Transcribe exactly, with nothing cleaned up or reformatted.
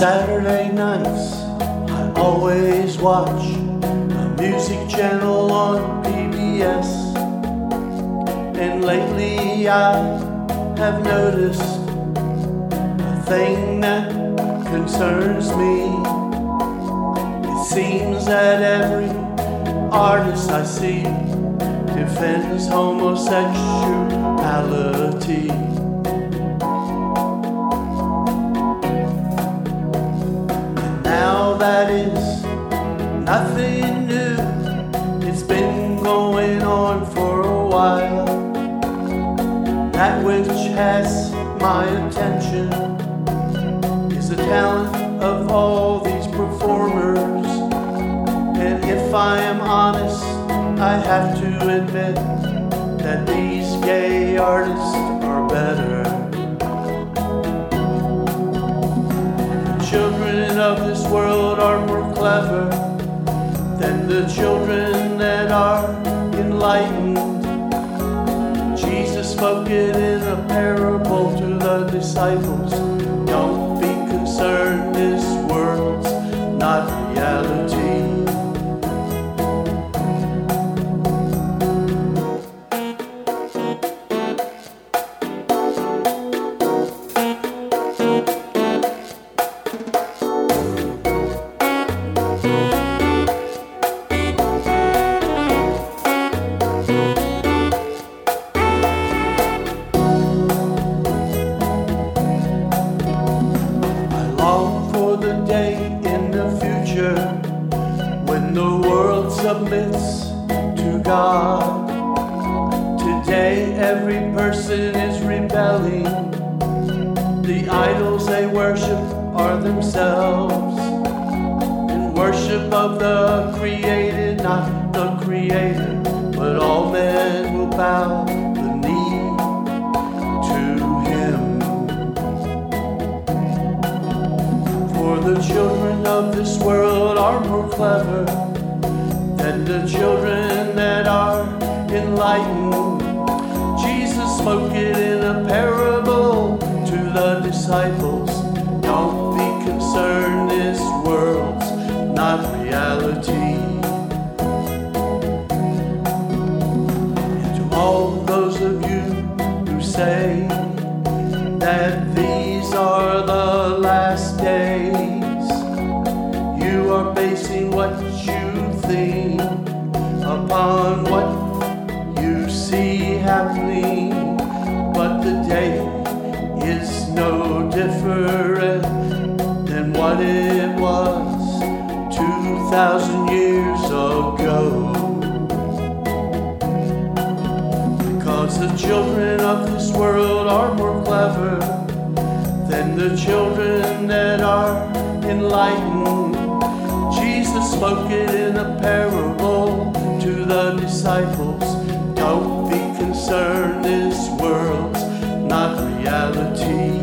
Saturday nights, I always watch a music channel on P B S. And lately I have noticed a thing that concerns me. It seems that every artist I see defends homosexuality. Now that is nothing new, it's been going on for a while. That which has my attention is the talent of all these performers. And if I am honest, I have to admit that these gay artists are better. Children of this world are more clever than the children that are enlightened. Jesus spoke it in a parable to the disciples. Don't be concerned, this world's not reality. The day in the future when the world submits to God. Today every person is rebelling. The idols they worship are themselves, in worship of the created, not the creator. But all men will bow the knee to him. For the children of this world are more clever than the children that are enlightened. Jesus spoke it in a parable to the disciples. Don't be concerned, this world's not reality. And to all those of you who say that these are the last days, you are basing what you think upon what you see happening. But the day is no different than what it was two thousand years ago. Because the children of this world are more clever than the children that are enlightened. Jesus spoke it in a parable to the disciples. Don't be concerned, this world's not reality.